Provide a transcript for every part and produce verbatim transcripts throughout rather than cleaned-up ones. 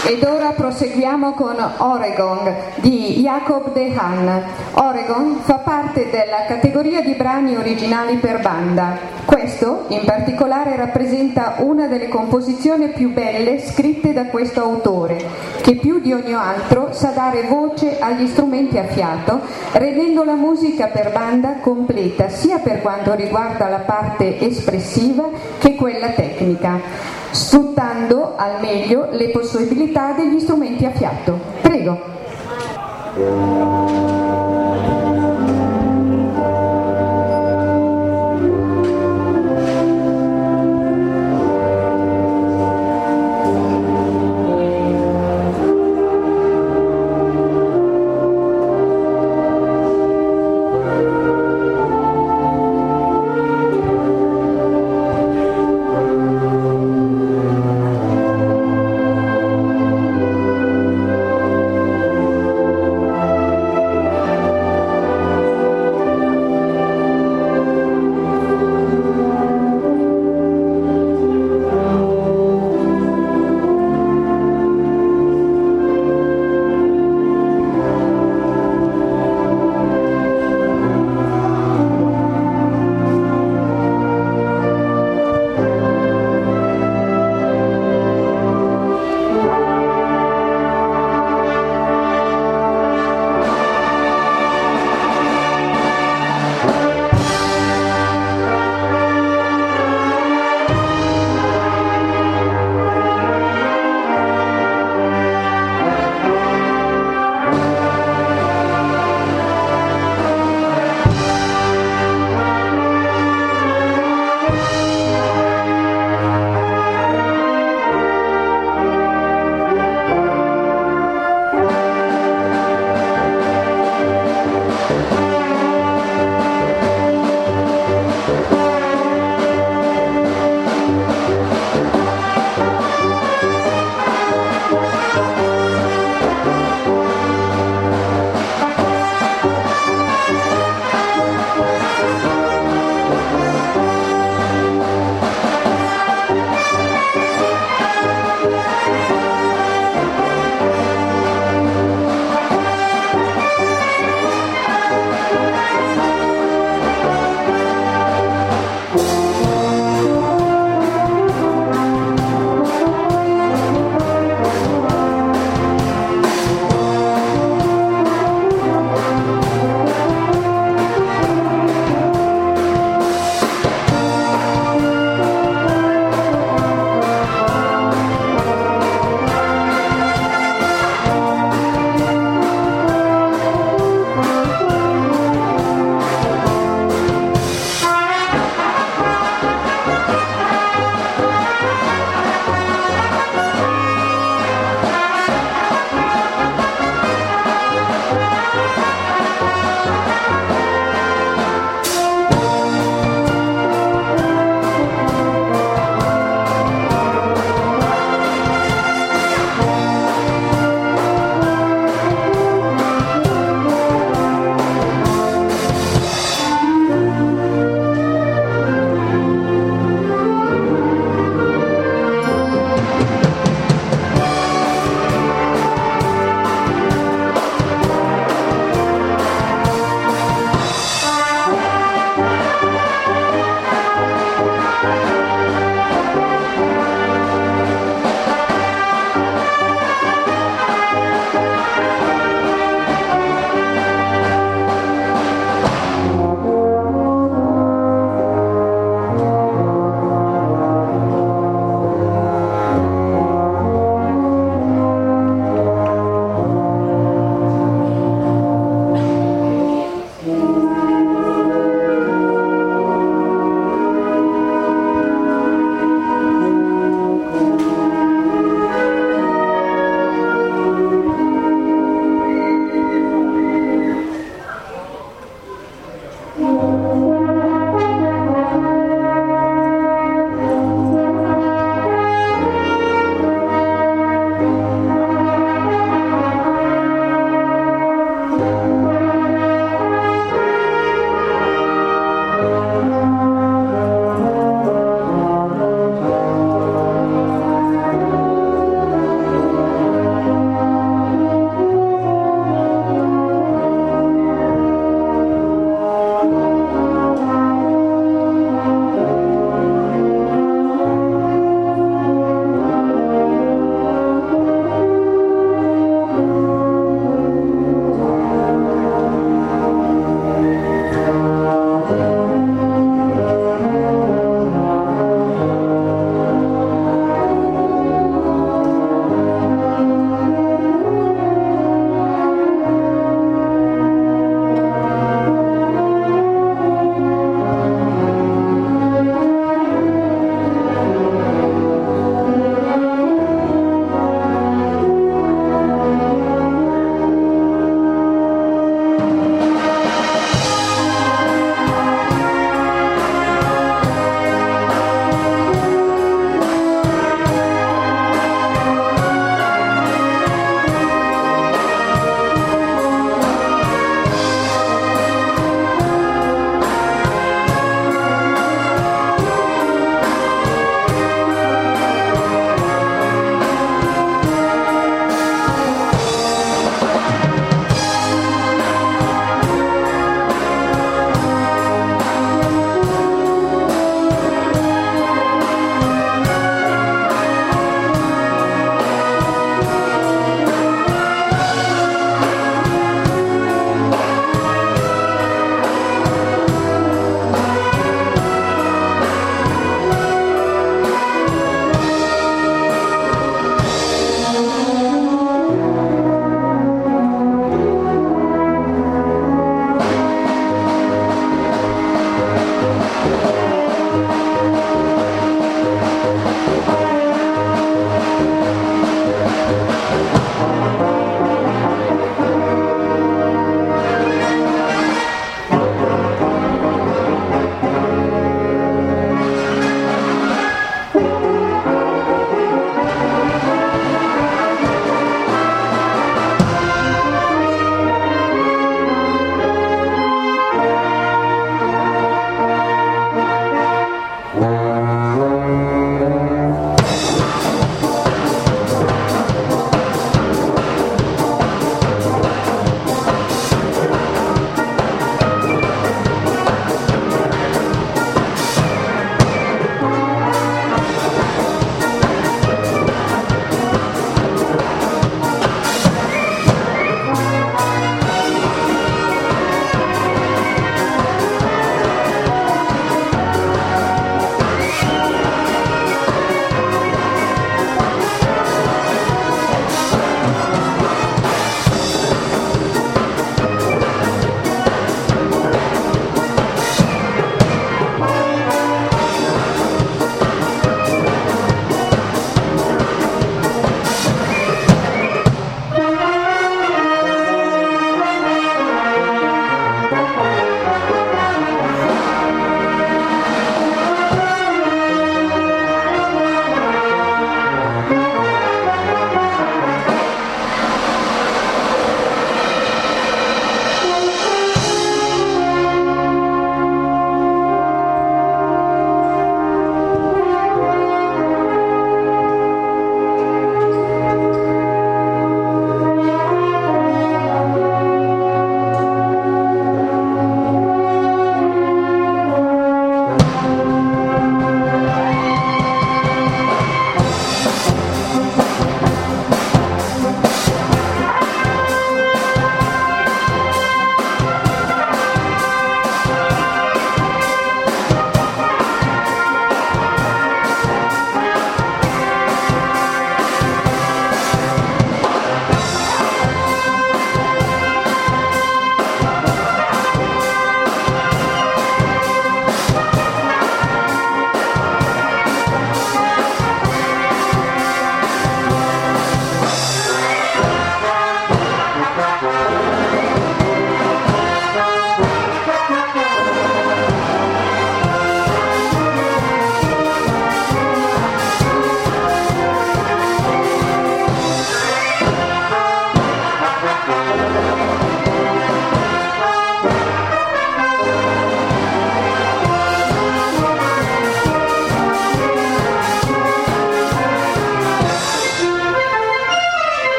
Ed ora proseguiamo con Oregon di Jacob de Haan. Oregon fa parte della categoria di brani originali per banda. Questo, in particolare, rappresenta una delle composizioni più belle scritte da questo autore, che più di ogni altro sa dare voce agli strumenti a fiato, rendendo la musica per banda completa sia per quanto riguarda la parte espressiva che quella tecnica, sfruttando al meglio le possibilità degli strumenti a fiato. Prego.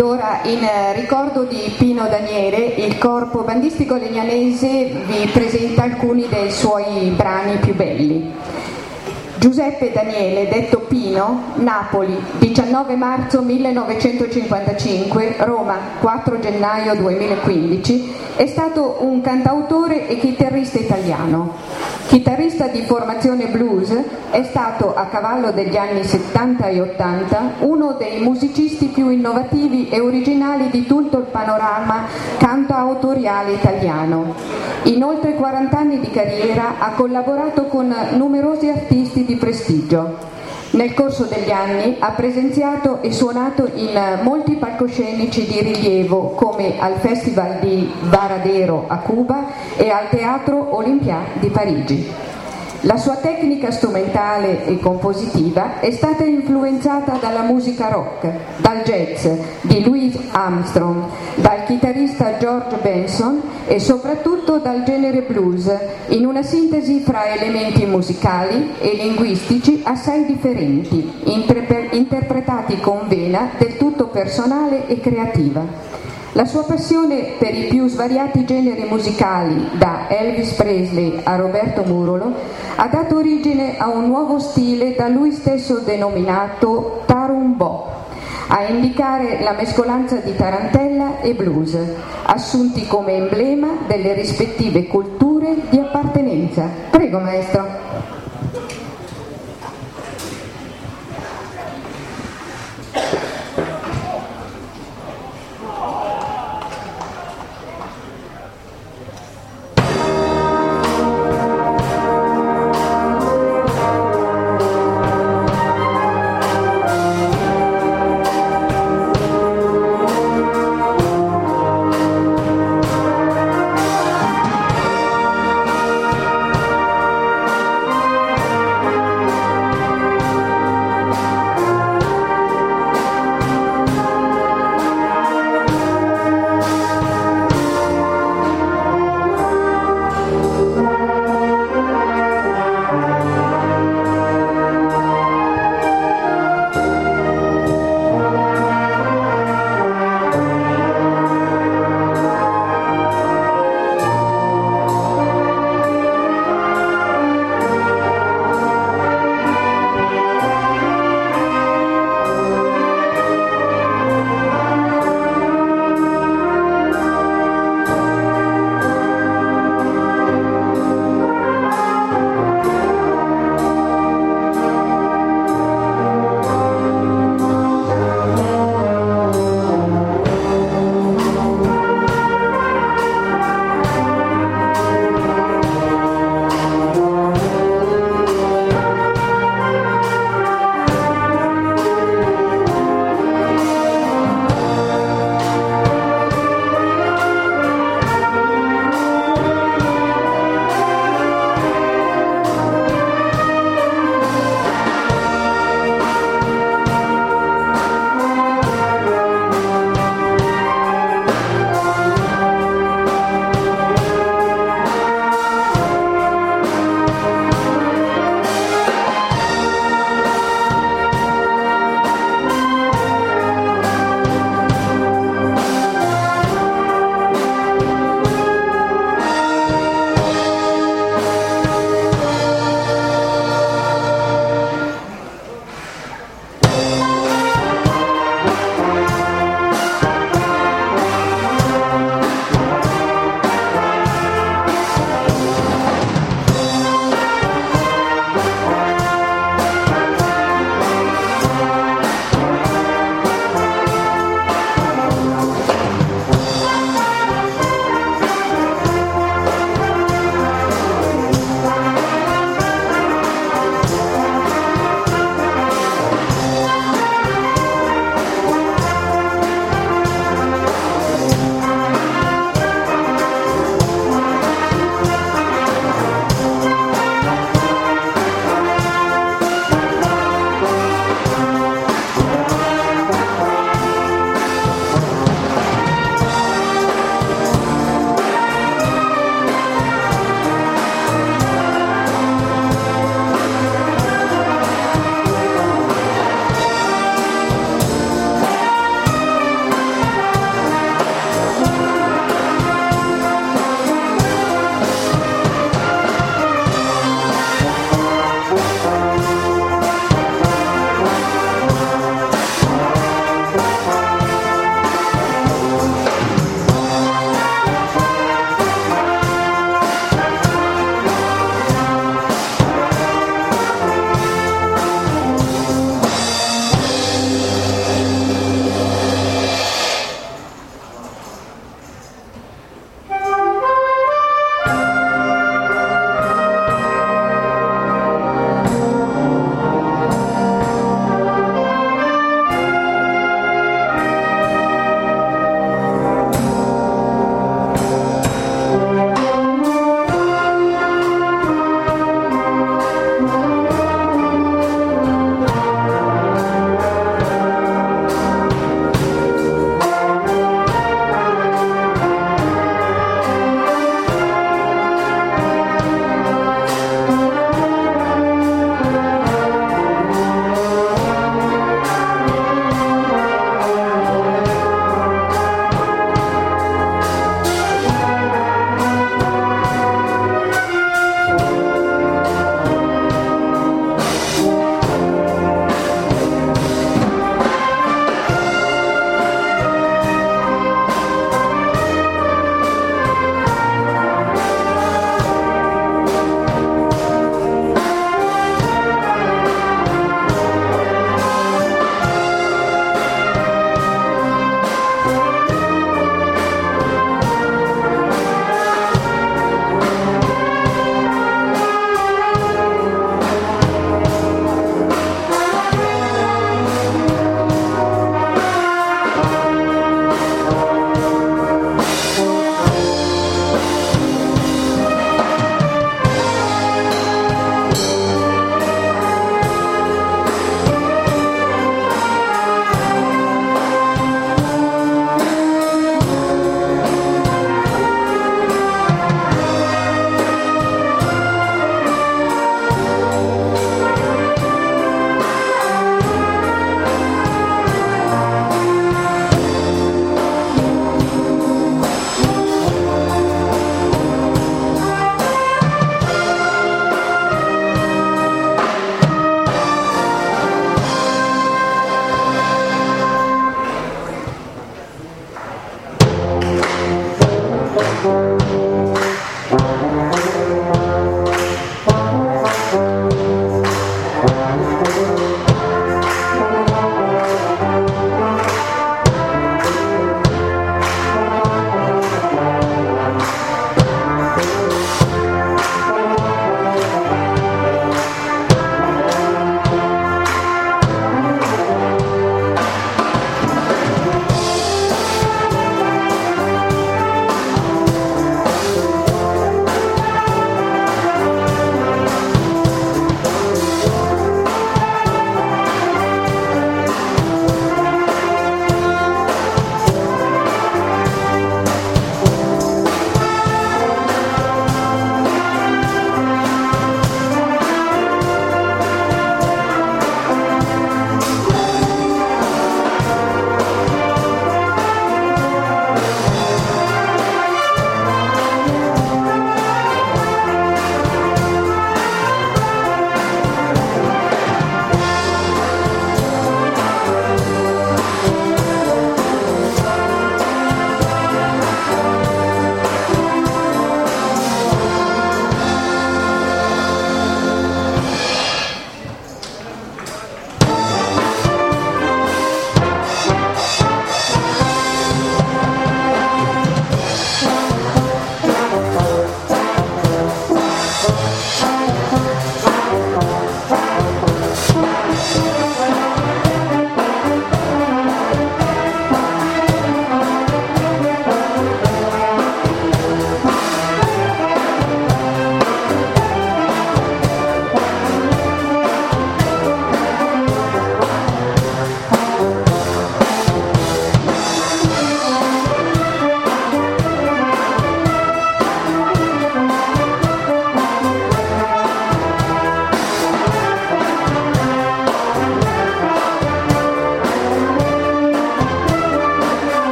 Ed ora, in ricordo di Pino Daniele, il corpo bandistico legnanese vi presenta alcuni dei suoi brani più belli. Giuseppe Daniele, detto Pino, Napoli, diciannove marzo millenovecentocinquantacinque, Roma, quattro gennaio duemilaquindici, è stato un cantautore e chitarrista italiano. Chitarrista di formazione blues, è stato a cavallo degli anni settanta e ottanta uno dei musicisti più innovativi e originali di tutto il panorama cantautoriale italiano. In oltre quaranta anni di carriera ha collaborato con numerosi artisti di prestigio. Nel corso degli anni ha presenziato e suonato in molti palcoscenici di rilievo, come al Festival di Varadero a Cuba e al Teatro Olympia di Parigi. La sua tecnica strumentale e compositiva è stata influenzata dalla musica rock, dal jazz di Louis Armstrong, dal chitarrista George Benson e soprattutto dal genere blues, in una sintesi fra elementi musicali e linguistici assai differenti, interpe- interpretati con vena del tutto personale e creativa. La sua passione per i più svariati generi musicali, da Elvis Presley a Roberto Murolo, ha dato origine a un nuovo stile da lui stesso denominato Tarumbop, a indicare la mescolanza di tarantella e blues, assunti come emblema delle rispettive culture di appartenenza. Prego, maestro.